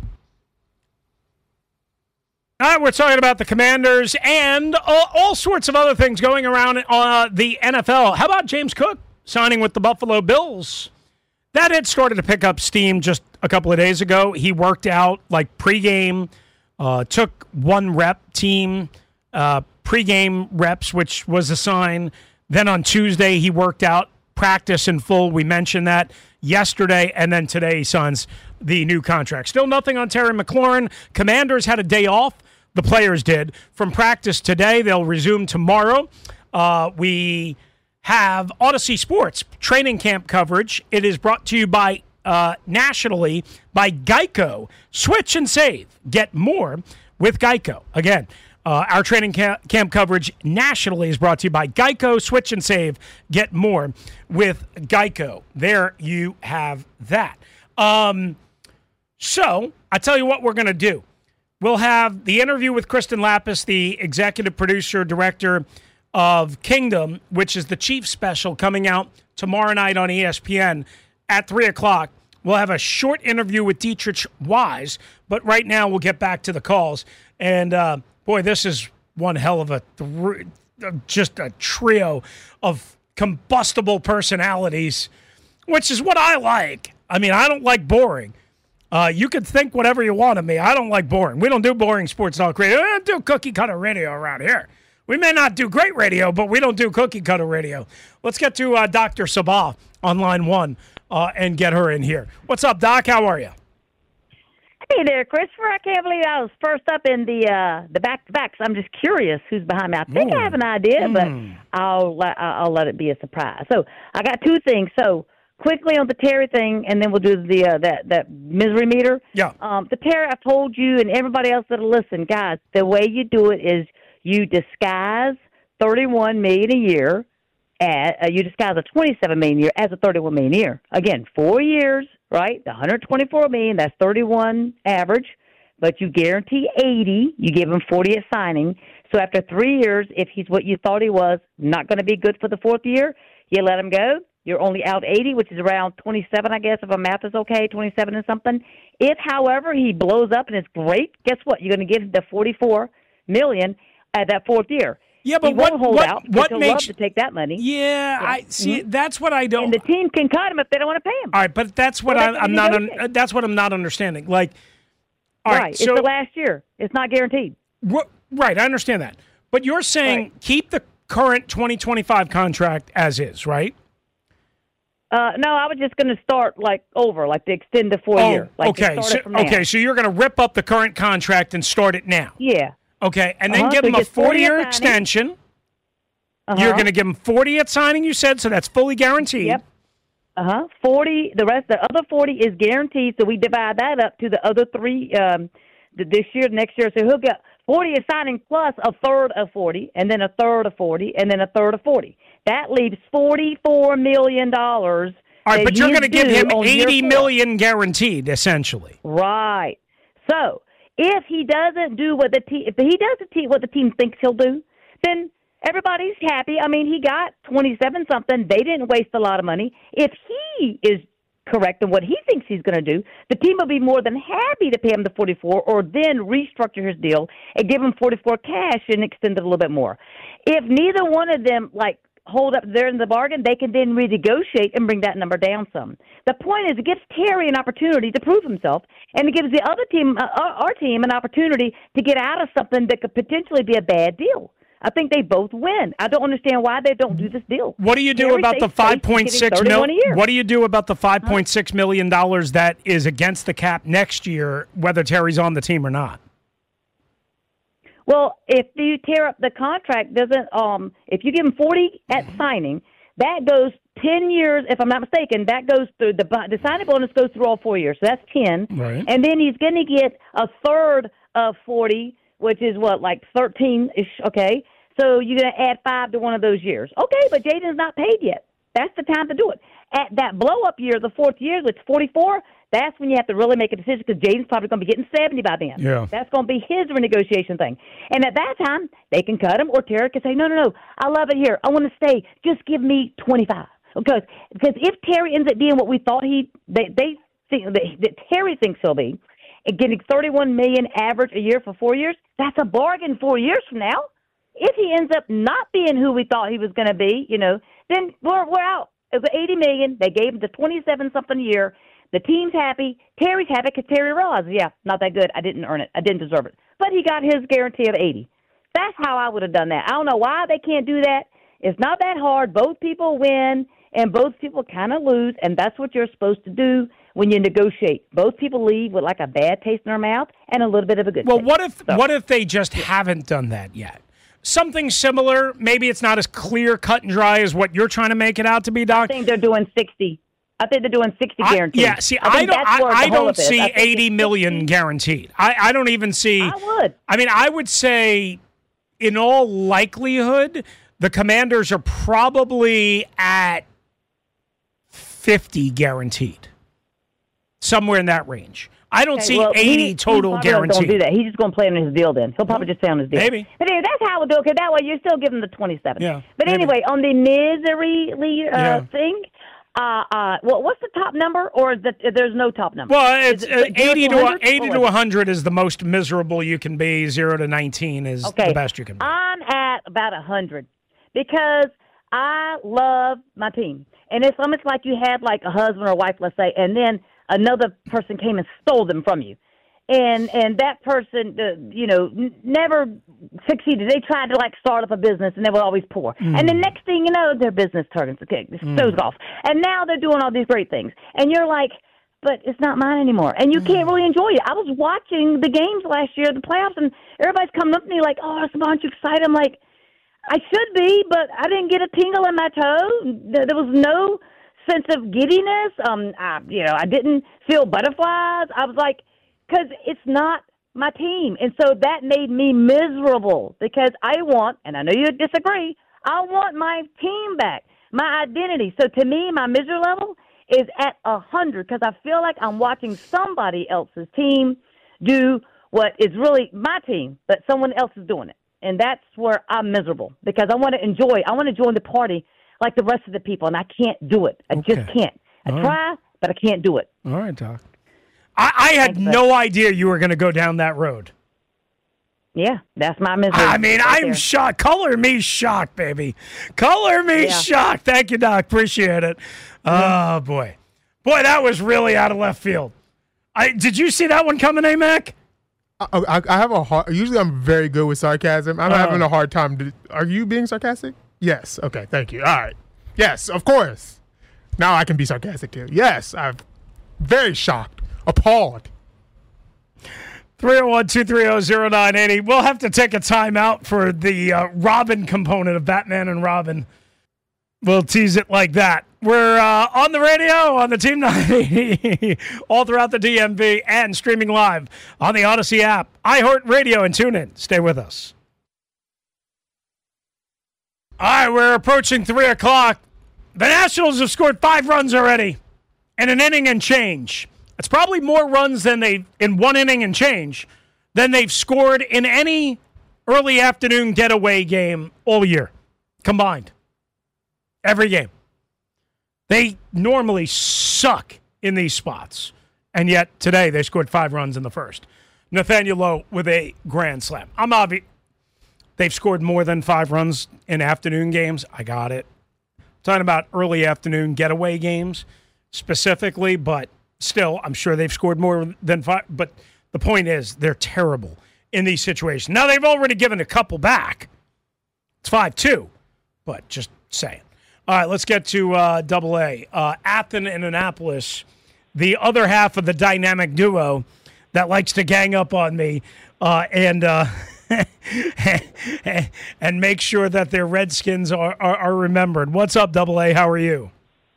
All right, we're talking about the Commanders and all, all sorts of other things going around uh, the N F L. How about James Cook signing with the Buffalo Bills? That had started to pick up steam just a couple of days ago. He worked out like pregame, uh, took one rep team, uh, pregame reps, which was a sign. Then on Tuesday, he worked out. Practice in full. We mentioned that yesterday, and then today he signs the new contract. Still nothing on Terry McLaurin. Commanders had a day off. The players did. From practice today, they'll resume tomorrow. Uh, we have Odyssey Sports training camp coverage. It is brought to you by uh, nationally by Geico. Switch and save. Get more with Geico. Again, Uh, our training camp, camp coverage nationally is brought to you by Geico. Switch and save. Get more with Geico. There you have that. Um, so I tell you what we're going to do. We'll have the interview with Kristen Lapis, the executive producer, director of Kingdom, which is the Chiefs special coming out tomorrow night on E S P N at three o'clock. We'll have a short interview with Dietrich Wise, but right now we'll get back to the calls. And, uh, boy, this is one hell of a, th- just a trio of combustible personalities, which is what I like. I mean, I don't like boring. Uh, you could think whatever you want of me. I don't like boring. We don't do boring sports talk radio. We don't do cookie cutter radio around here. We may not do great radio, but we don't do cookie cutter radio. Let's get to uh, Doctor Sabah on line one uh, and get her in here. What's up, Doc? How are you? Hey there, Christopher. I can't believe I was first up in the uh, the back-to-backs. I'm just curious who's behind me. I think Ooh. I have an idea, mm. but I'll, I'll let it be a surprise. So I got two things. So quickly on the Terry thing, and then we'll do the uh, that, that misery meter. Yeah. Um, the Terry, I've told you and everybody else that'll listen, guys, the way you do it is you disguise thirty-one million dollars a year. At, uh, you disguise a twenty-seven million dollars a year as a thirty-one million dollars a year. Again, four years, right? The one hundred twenty-four million dollars, that's thirty-one average, but you guarantee eighty. You give him forty at signing. So after three years, if he's what you thought he was, not going to be good for the fourth year, you let him go. You're only out eighty, which is around twenty-seven, I guess, if my math is okay, twenty-seven and something. If, however, he blows up and is great, guess what? You're going to give him the forty-four million dollars at that fourth year. Yeah, but he what won't hold what, out, what he'll makes love to take that money? Yeah, yeah. I see. Mm-hmm. That's what I don't. And the team can cut him if they don't want to pay him. All right, but that's what well, I, I'm not. Un, that's what I'm not understanding. Like, all right, right so, it's the last year. It's not guaranteed. Wh- right, I understand that. But you're saying right. keep the current twenty twenty-five contract as is, right? Uh, no, I was just going to start like over, like to extend the four oh, year. Like okay, so, okay, so you're going to rip up the current contract and start it now. Yeah. Okay, and then uh-huh. give so him a forty-year extension. Uh-huh. You're going to give him forty at signing, you said, so that's fully guaranteed. Yep. Uh-huh. forty, the rest, the other forty is guaranteed, so we divide that up to the other three um, this year, next year. So he'll get forty at signing plus a third of forty, and then a third of forty, and then a third of forty. That leaves forty-four million dollars. All right, but you're going to give him eighty million dollars guaranteed, essentially. Right. So if he doesn't do what the team, if he does the team, what the team thinks he'll do, then everybody's happy. I mean, he got twenty-seven something. They didn't waste a lot of money. If he is correct in what he thinks he's going to do, the team will be more than happy to pay him the forty-four, or then restructure his deal and give him forty-four cash and extend it a little bit more. If neither one of them like hold up there in the bargain, they can then renegotiate and bring that number down some. The point is, it gives Terry an opportunity to prove himself, and it gives the other team, uh, our team, an opportunity to get out of something that could potentially be a bad deal. I think they both win. I don't understand why they don't do this deal. What do you do Terry about the five point six million? What do you do about the five point six million dollars that is against the cap next year, whether Terry's on the team or not? Well, if you tear up the contract, doesn't um, if you give him forty at signing, that goes ten years. If I'm not mistaken, that goes through the the signing bonus goes through all four years. So that's ten, right. And then he's going to get a third of forty, which is what, like thirteen ish. Okay, so you're going to add five to one of those years. Okay, but Jaden's not paid yet. That's the time to do it. At that blow up year, the fourth year, which is forty-four. That's when you have to really make a decision because Jaden's probably going to be getting seventy by then. Yeah. That's going to be his renegotiation thing. And at that time, they can cut him, or Terry can say, no, no, no, I love it here. I want to stay. Just give me twenty-five. Because because if Terry ends up being what we thought he they, they think that, that Terry thinks he'll be, and getting thirty-one million dollars average a year for four years, that's a bargain four years from now. If he ends up not being who we thought he was going to be, you know, then we're, we're out. It was eighty million dollars. They gave him the twenty-seven something a year. The team's happy. Terry's happy because Terry realizes, yeah, not that good. I didn't earn it. I didn't deserve it. But he got his guarantee of eighty. That's how I would have done that. I don't know why they can't do that. It's not that hard. Both people win, and both people kind of lose, and that's what you're supposed to do when you negotiate. Both people leave with like a bad taste in their mouth and a little bit of a good well, taste. Well, what if so. what if they just haven't done that yet? Something similar. Maybe it's not as clear, cut and dry as what you're trying to make it out to be, Doc. I think they're doing sixty. I think they're doing sixty I, guaranteed. Yeah, see, I, I don't, I, I don't see I eighty million guaranteed. I, I don't even see. I would. I mean, I would say, in all likelihood, the Commanders are probably at fifty guaranteed, somewhere in that range. I don't okay, see well, eighty he, total he guaranteed. Don't do that. He's just going to play on his deal. Then he'll probably just stay on his deal. Maybe. But anyway, that's how I would do it. Because that way you're still giving the twenty-seven. Yeah. But maybe. anyway, on the misery uh, yeah. thing. Uh, uh, well, what's the top number, or is that, there's no top number? Well, it's it, uh, eighty to eighty to one hundred is the most miserable you can be. Zero to nineteen is okay. the best you can be. I'm at about a hundred because I love my team, and it's almost like you had like a husband or wife, let's say, and then another person came and stole them from you. And and that person, uh, you know, n- never succeeded. They tried to, like, start up a business, and they were always poor. Mm. And the next thing you know, their business turns, okay, mm. goes off. And now they're doing all these great things. And you're like, but it's not mine anymore. And you mm. can't really enjoy it. I was watching the games last year, the playoffs, and everybody's coming up to me like, oh, aren't you excited? I'm like, I should be, but I didn't get a tingle in my toe. There was no sense of giddiness. Um, I, you know, I didn't feel butterflies. I was like, because it's not my team. And so that made me miserable because I want, and I know you disagree, I want my team back, my identity. So to me, my misery level is at one hundred because I feel like I'm watching somebody else's team do what is really my team, but someone else is doing it. And that's where I'm miserable because I want to enjoy, I want to join the party like the rest of the people, and I can't do it. I okay. just can't. I All try, right. but I can't do it. All right, Doc. I, I had Thanks, no idea you were going to go down that road. Yeah, that's my misery. I mean, right I'm there. shocked. Color me shocked, baby. Color me yeah. shocked. Thank you, Doc. Appreciate it. Yeah. Oh, boy. Boy, that was really out of left field. I Did you see that one coming, A-Mac? I, I, I have a hard, usually I'm very good with sarcasm. I'm uh, having a hard time. To, are you being sarcastic? Yes. Okay, thank you. All right. Yes, of course. Now I can be sarcastic too. Yes, I'm very shocked. Appalled. three oh one, two three oh, oh nine eight oh. We'll have to take a timeout for the uh, Robin component of Batman and Robin. We'll tease it like that. We're uh, on the radio on the Team nine eighty, all throughout the D M V, and streaming live on the Odyssey app, iHeartRadio, and TuneIn. Stay with us. All right, we're approaching three o'clock. The Nationals have scored five runs already in an inning and change. It's probably more runs than they in one inning and change than they've scored in any early afternoon getaway game all year combined. Every game. They normally suck in these spots, and yet today they scored five runs in the first. Nathaniel Lowe with a grand slam. I'm obvious. They've scored more than five runs in afternoon games. I got it. talking about early afternoon getaway games specifically, but still, I'm sure they've scored more than five. But the point is, they're terrible in these situations. Now, they've already given a couple back. It's five two, but just saying. All right, let's get to uh, double A. Uh, Athens and Annapolis, the other half of the dynamic duo that likes to gang up on me uh, and uh, and make sure that their Redskins are, are, are remembered. What's up, double A? How are you?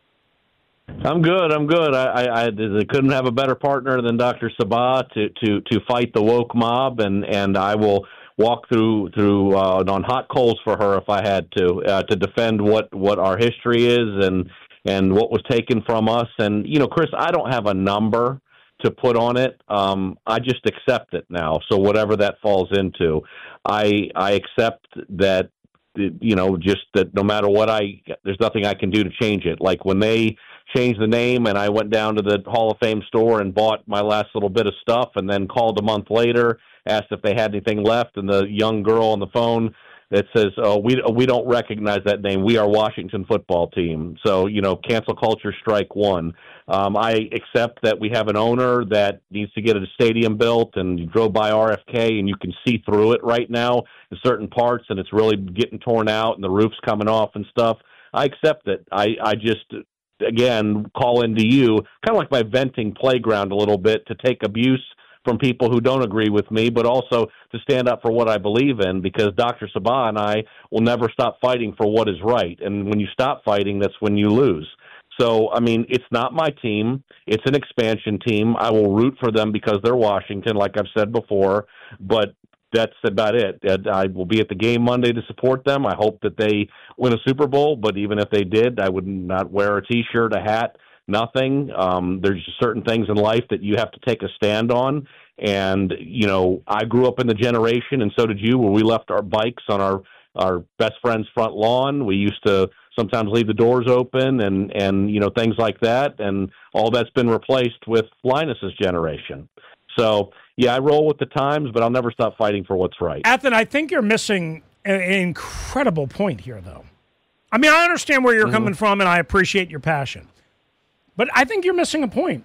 I'm good. I'm good. I, I, I couldn't have a better partner than Doctor Sabah to, to, to fight the woke mob, and, and I will walk through through uh, on hot coals for her if I had to uh, to defend what, what our history is and and what was taken from us. And you know, Chris, I don't have a number to put on it. Um, I just accept it now. So whatever that falls into, I I accept that. You know, just that no matter what I, there's nothing I can do to change it. Like when they changed the name and I went down to the Hall of Fame store and bought my last little bit of stuff and then called a month later, asked if they had anything left, and the young girl on the phone that says, oh, we we don't recognize that name. We are Washington football team. So, you know, cancel culture strike one. Um, I accept that we have an owner that needs to get a stadium built, and you drove by R F K and you can see through it right now in certain parts, and it's really getting torn out and the roof's coming off and stuff. I accept it. I, I just, again, call into you, kind of like my venting playground a little bit, to take abuse from people who don't agree with me, but also to stand up for what I believe in, because Doctor Sabah and I will never stop fighting for what is right. And when you stop fighting, that's when you lose. So, I mean, it's not my team. It's an expansion team. I will root for them because they're Washington, like I've said before, but that's about it. I will be at the game Monday to support them. I hope that they win a Super Bowl, but even if they did, I would not wear a T-shirt, a hat, nothing. Um, there's just certain things in life that you have to take a stand on. And, you know, I grew up in the generation, and so did you, where we left our bikes on our, our best friend's front lawn. We used to sometimes leave the doors open and, and, you know, things like that. And all that's been replaced with Linus's generation. So, yeah, I roll with the times, but I'll never stop fighting for what's right. Athen, I think you're missing an incredible point here, though. I mean, I understand where you're mm-hmm. coming from, and I appreciate your passion. But I think you're missing a point.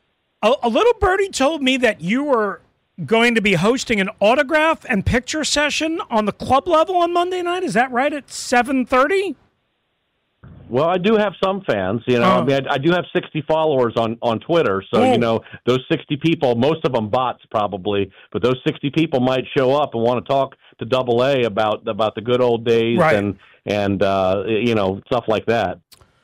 A, a little birdie told me that you were going to be hosting an autograph and picture session on the club level on Monday night. Is that right, at seven thirty? Well, I do have some fans. You know, oh. I mean, I, I do have sixty followers on, on Twitter. So, oh. you know, those sixty people, most of them bots probably, but those sixty people might show up and want to talk to Double A about about the good old days right. and, and uh, you know, stuff like that.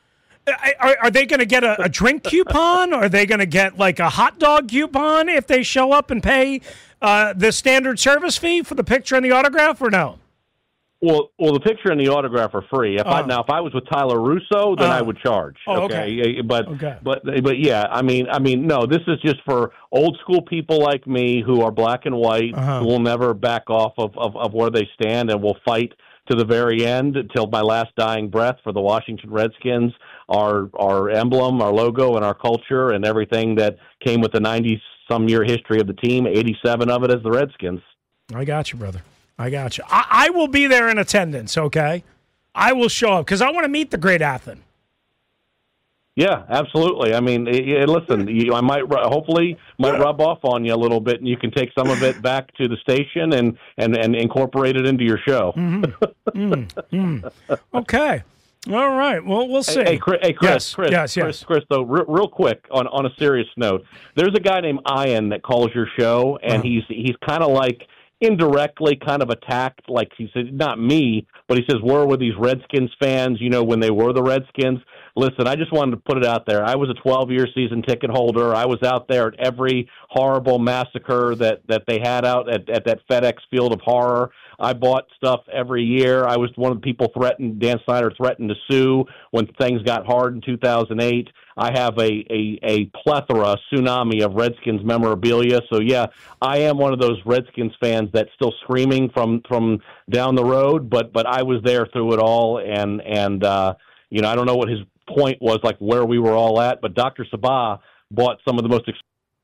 Are, are they going to get a, a drink coupon? Or are they going to get like a hot dog coupon if they show up and pay uh, the standard service fee for the picture and the autograph, or no? Well, well, the picture and the autograph are free. If uh, I now, if I was with Tyler Russo, then uh, I would charge. Oh, okay, okay. But, okay. but, but, yeah. I mean, I mean, no. This is just for old school people like me who are black and white, uh-huh. who will never back off of, of, of where they stand, and will fight to the very end until my last dying breath for the Washington Redskins, our our emblem, our logo, and our culture, and everything that came with the ninety-some year history of the team. eighty-seven of it as the Redskins. I got you, brother. I got you. I, I will be there in attendance, okay? I will show up because I want to meet the great Athen. Yeah, absolutely. I mean, it, it, listen, you, I might hopefully might rub off on you a little bit, and you can take some of it back to the station and, and, and incorporate it into your show. Mm-hmm. mm, mm. Okay. All right. Well, we'll see. Hey, hey, Chris, hey, Chris, yes, Chris, yes, Chris, yes. Chris, though, re- real quick, on, on a serious note, there's a guy named Ian that calls your show, and uh-huh. he's he's kind of like indirectly kind of attacked, like he said, not me, but he says, where were these Redskins fans, you know, when they were the Redskins? Listen, I just wanted to put it out there. I was a twelve-year season ticket holder. I was out there at every horrible massacre that, that they had out at, at that FedEx Field of Horror. I bought stuff every year. I was one of the people threatened, Dan Snyder threatened to sue when things got hard in two thousand eight. I have a, a, a plethora, tsunami of Redskins memorabilia. So, yeah, I am one of those Redskins fans that's still screaming from, from down the road, but but I was there through it all, and, and uh, you know, I don't know what his point was, like where we were all at, but Doctor Sabah bought some of the most... Ex-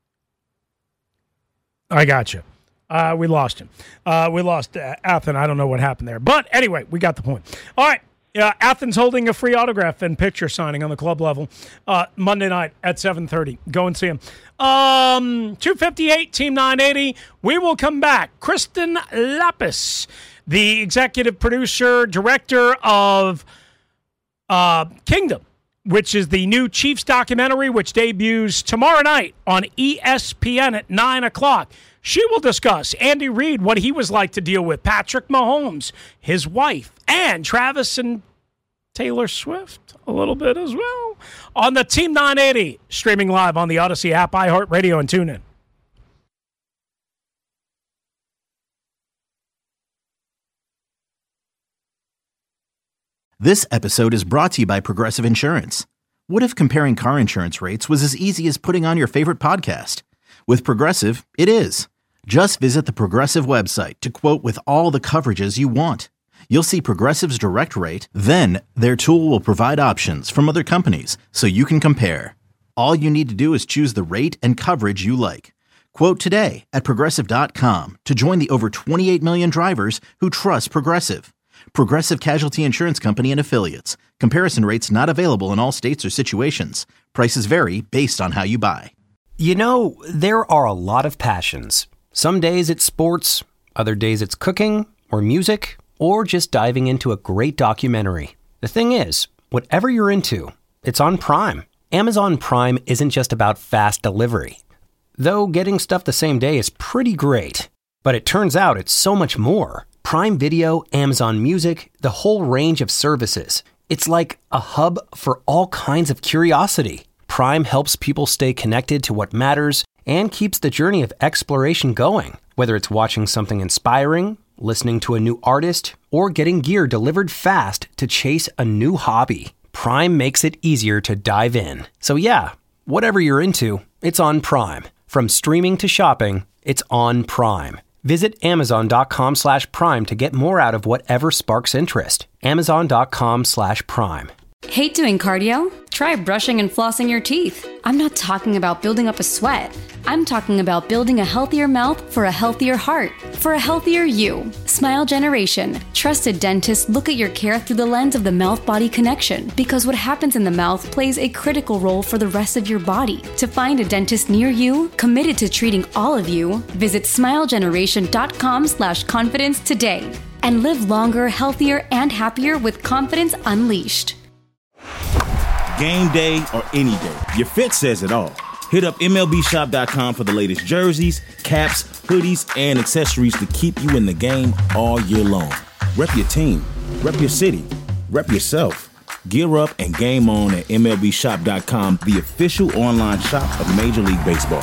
I got you. Uh, we lost him. Uh, we lost uh, Athen. I don't know what happened there. But anyway, we got the point. All right. Uh, Athens holding a free autograph and picture signing on the club level uh, Monday night at seven thirty. Go and see him. Um, two fifty-eight, Team nine eighty. We will come back. Kristen Lapis, the executive producer, director of uh, Kingdom, which is the new Chiefs documentary, which debuts tomorrow night on E S P N at nine o'clock. She will discuss Andy Reid, what he was like to deal with, Patrick Mahomes, his wife, and Travis and Taylor Swift a little bit as well on the Team nine eighty, streaming live on the Odyssey app, iHeartRadio, and TuneIn. This episode is brought to you by Progressive Insurance. What if comparing car insurance rates was as easy as putting on your favorite podcast? With Progressive, it is. Just visit the Progressive website to quote with all the coverages you want. You'll see Progressive's direct rate, then their tool will provide options from other companies so you can compare. All you need to do is choose the rate and coverage you like. Quote today at Progressive dot com to join the over twenty-eight million drivers who trust Progressive. Progressive Casualty Insurance Company and Affiliates. Comparison rates not available in all states or situations. Prices vary based on how you buy. You know, there are a lot of passions. Some days it's sports, other days it's cooking or music, or just diving into a great documentary. The thing is, whatever you're into, it's on Prime. Amazon Prime isn't just about fast delivery. Though getting stuff the same day is pretty great. But it turns out it's so much more. Prime Video, Amazon Music, the whole range of services. It's like a hub for all kinds of curiosity. Prime helps people stay connected to what matters and keeps the journey of exploration going. Whether it's watching something inspiring, listening to a new artist, or getting gear delivered fast to chase a new hobby, Prime makes it easier to dive in. So yeah, whatever you're into, it's on Prime. From streaming to shopping, it's on Prime. Visit Amazon.com slash Prime to get more out of whatever sparks interest. Amazon.com slash Prime. Hate doing cardio? Try brushing and flossing your teeth. I'm not talking about building up a sweat. I'm talking about building a healthier mouth for a healthier heart, for a healthier you. Smile Generation. Trusted dentists look at your care through the lens of the mouth-body connection, because what happens in the mouth plays a critical role for the rest of your body. To find a dentist near you, committed to treating all of you, visit smilegeneration.com slash confidence today and live longer, healthier, and happier with confidence unleashed. Game day or any day, your fit says it all. Hit up M L B shop dot com for the latest jerseys, caps, hoodies, and accessories to keep you in the game all year long. Rep your team, rep your city, rep yourself. Gear up and game on at M L B shop dot com, the official online shop of Major League Baseball.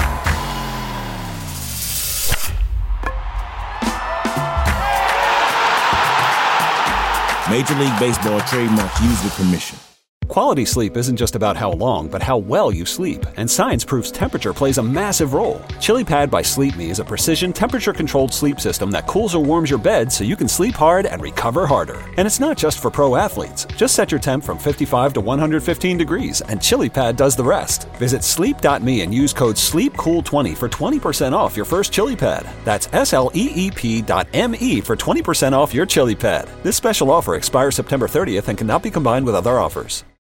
Major League Baseball trademark used with permission. Quality sleep isn't just about how long, but how well you sleep. And science proves temperature plays a massive role. ChiliPad by Sleep Me is a precision temperature-controlled sleep system that cools or warms your bed so you can sleep hard and recover harder. And it's not just for pro athletes. Just set your temp from fifty-five to one hundred fifteen degrees, and ChiliPad does the rest. Visit sleep dot me and use code sleep cool twenty for twenty percent off your first ChiliPad. That's S L E E P dot M E for twenty percent off your ChiliPad. This special offer expires September thirtieth and cannot be combined with other offers.